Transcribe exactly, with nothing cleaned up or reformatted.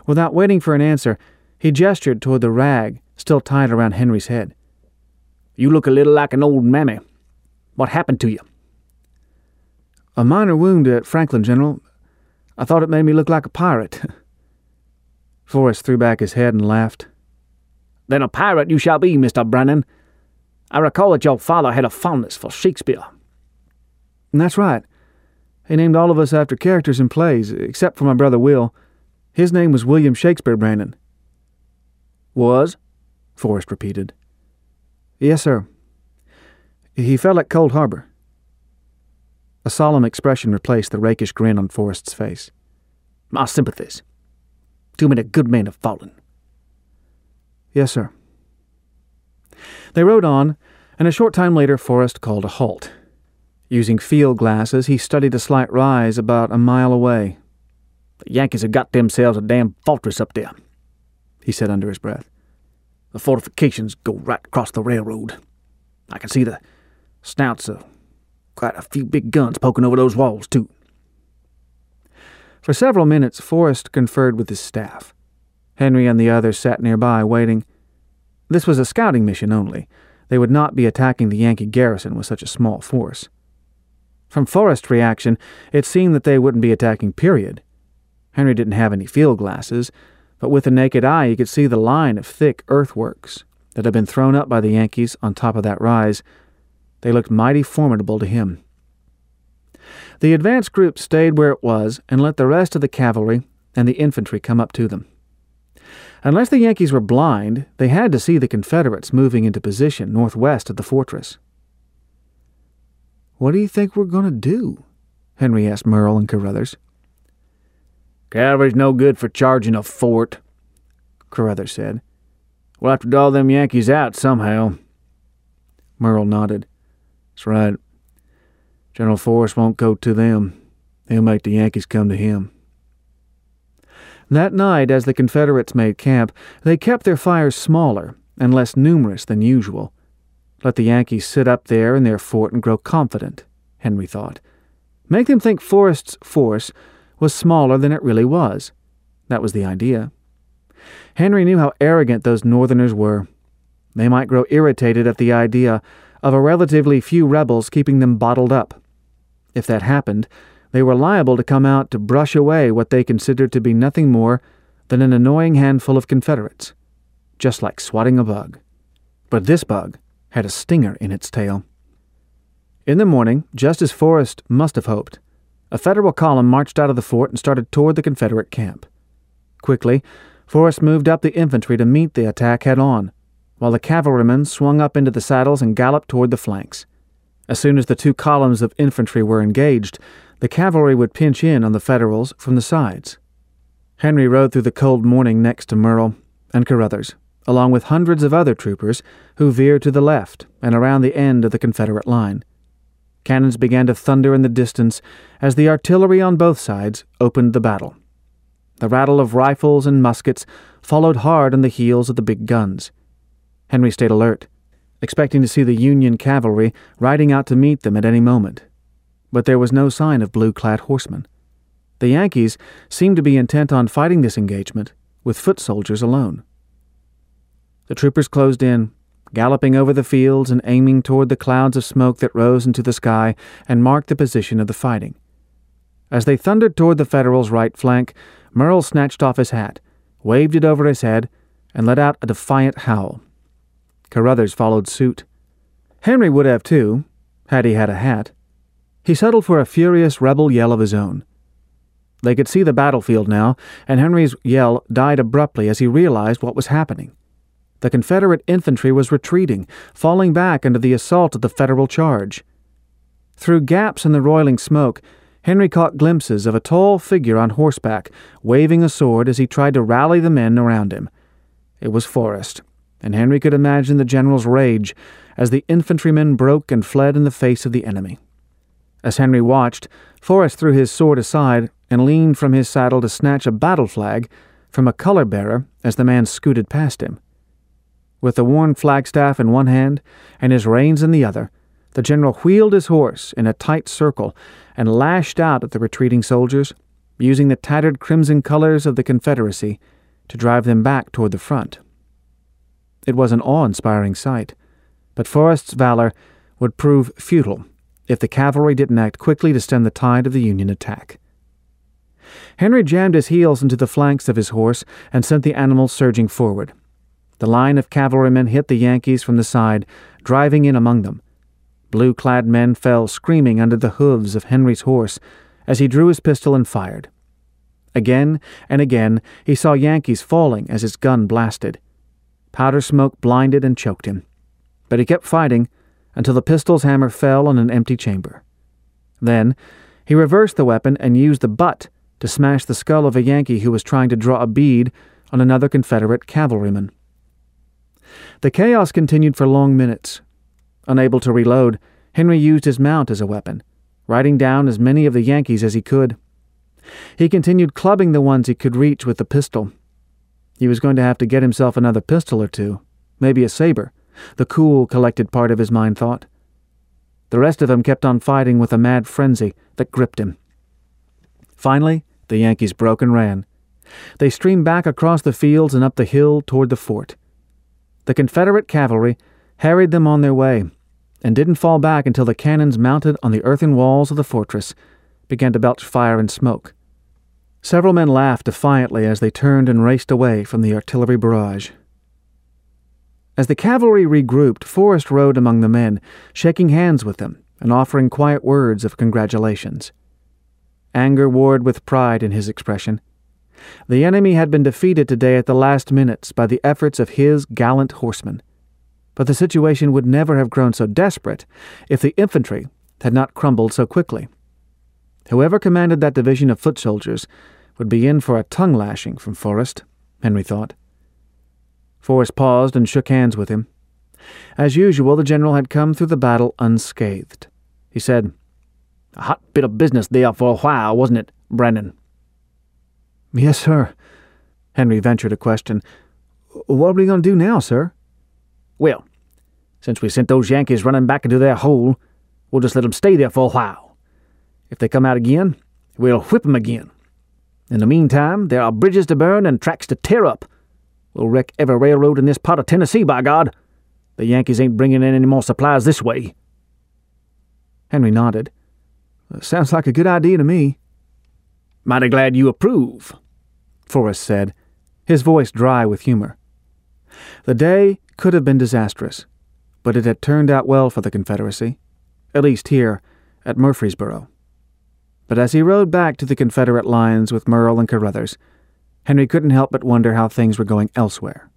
Without waiting for an answer, he gestured toward the rag still tied around Henry's head. "You look a little like an old mammy. What happened to you?" "A minor wound at Franklin, General. I thought it made me look like a pirate." Forrest threw back his head and laughed. "Then a pirate you shall be, Mister Brennan. I recall that your father had a fondness for Shakespeare." "That's right. He named all of us after characters in plays, except for my brother Will. His name was William Shakespeare Brandon." "Was?" Forrest repeated. "Yes, sir. He fell at Cold Harbor." A solemn expression replaced the rakish grin on Forrest's face. "My sympathies. Too many good men have fallen." "Yes, sir." They rode on, and a short time later Forrest called a halt. Using field glasses, he studied a slight rise about a mile away. "The Yankees have got themselves a damn fortress up there," he said under his breath. "The fortifications go right across the railroad. I can see the snouts of quite a few big guns poking over those walls, too." For several minutes, Forrest conferred with his staff. Henry and the others sat nearby, waiting. This was a scouting mission only. They would not be attacking the Yankee garrison with such a small force. From Forrest's reaction, it seemed that they wouldn't be attacking, period. Henry didn't have any field glasses, but with the naked eye he could see the line of thick earthworks that had been thrown up by the Yankees on top of that rise. They looked mighty formidable to him. The advance group stayed where it was and let the rest of the cavalry and the infantry come up to them. Unless the Yankees were blind, they had to see the Confederates moving into position northwest of the fortress. "What do you think we're going to do?" Henry asked Merle and Carruthers. "Cavalry's no good for charging a fort," Carruthers said. "We'll have to draw them Yankees out somehow." Merle nodded. "That's right. General Forrest won't go to them. He'll make the Yankees come to him." That night, as the Confederates made camp, they kept their fires smaller and less numerous than usual. Let the Yankees sit up there in their fort and grow confident, Henry thought. Make them think Forrest's force was smaller than it really was. That was the idea. Henry knew how arrogant those Northerners were. They might grow irritated at the idea of a relatively few rebels keeping them bottled up. If that happened, they were liable to come out to brush away what they considered to be nothing more than an annoying handful of Confederates, just like swatting a bug. But this bug had a stinger in its tail. In the morning, just as Forrest must have hoped, a Federal column marched out of the fort and started toward the Confederate camp. Quickly, Forrest moved up the infantry to meet the attack head-on, while the cavalrymen swung up into the saddles and galloped toward the flanks. As soon as the two columns of infantry were engaged, the cavalry would pinch in on the Federals from the sides. Henry rode through the cold morning next to Merle and Carruthers, along with hundreds of other troopers who veered to the left and around the end of the Confederate line. Cannons began to thunder in the distance as the artillery on both sides opened the battle. The rattle of rifles and muskets followed hard on the heels of the big guns. Henry stayed alert, expecting to see the Union cavalry riding out to meet them at any moment. But there was no sign of blue-clad horsemen. The Yankees seemed to be intent on fighting this engagement with foot soldiers alone. The troopers closed in, galloping over the fields and aiming toward the clouds of smoke that rose into the sky and marked the position of the fighting. As they thundered toward the Federals' right flank, Merle snatched off his hat, waved it over his head, and let out a defiant howl. Carruthers followed suit. Henry would have, too, had he had a hat. He settled for a furious rebel yell of his own. They could see the battlefield now, and Henry's yell died abruptly as he realized what was happening. The Confederate infantry was retreating, falling back under the assault of the Federal charge. Through gaps in the roiling smoke, Henry caught glimpses of a tall figure on horseback, waving a sword as he tried to rally the men around him. It was Forrest, and Henry could imagine the general's rage as the infantrymen broke and fled in the face of the enemy. As Henry watched, Forrest threw his sword aside and leaned from his saddle to snatch a battle flag from a color-bearer as the man scooted past him. With the worn flagstaff in one hand and his reins in the other, the general wheeled his horse in a tight circle and lashed out at the retreating soldiers, using the tattered crimson colors of the Confederacy to drive them back toward the front. It was an awe-inspiring sight, but Forrest's valor would prove futile if the cavalry didn't act quickly to stem the tide of the Union attack. Henry jammed his heels into the flanks of his horse and sent the animal surging forward. The line of cavalrymen hit the Yankees from the side, driving in among them. Blue-clad men fell screaming under the hooves of Henry's horse as he drew his pistol and fired. Again and again he saw Yankees falling as his gun blasted. Powder smoke blinded and choked him, but he kept fighting until the pistol's hammer fell on an empty chamber. Then he reversed the weapon and used the butt to smash the skull of a Yankee who was trying to draw a bead on another Confederate cavalryman. The chaos continued for long minutes. Unable to reload, Henry used his mount as a weapon, riding down as many of the Yankees as he could. He continued clubbing the ones he could reach with the pistol. He was going to have to get himself another pistol or two, maybe a saber, the cool, collected part of his mind thought. The rest of them kept on fighting with a mad frenzy that gripped him. Finally, the Yankees broke and ran. They streamed back across the fields and up the hill toward the fort. The Confederate cavalry harried them on their way, and didn't fall back until the cannons mounted on the earthen walls of the fortress began to belch fire and smoke. Several men laughed defiantly as they turned and raced away from the artillery barrage. As the cavalry regrouped, Forrest rode among the men, shaking hands with them and offering quiet words of congratulations. Anger warred with pride in his expression. The enemy had been defeated today at the last minutes by the efforts of his gallant horsemen, but the situation would never have grown so desperate if the infantry had not crumbled so quickly. Whoever commanded that division of foot soldiers would be in for a tongue-lashing from Forrest, Henry thought. Forrest paused and shook hands with him. As usual, the general had come through the battle unscathed. He said, "A hot bit of business there for a while, wasn't it, Brandon?" "Yes, sir." Henry ventured a question. "What are we going to do now, sir?" "Well, since we sent those Yankees running back into their hole, we'll just let them stay there for a while. If they come out again, we'll whip them again. In the meantime, there are bridges to burn and tracks to tear up. We'll wreck every railroad in this part of Tennessee, by God. The Yankees ain't bringing in any more supplies this way." Henry nodded. "Sounds like a good idea to me." "Mighty glad you approve," Forrest said, his voice dry with humor. The day could have been disastrous, but it had turned out well for the Confederacy, at least here at Murfreesboro. But as he rode back to the Confederate lines with Merle and Carruthers, Henry couldn't help but wonder how things were going elsewhere.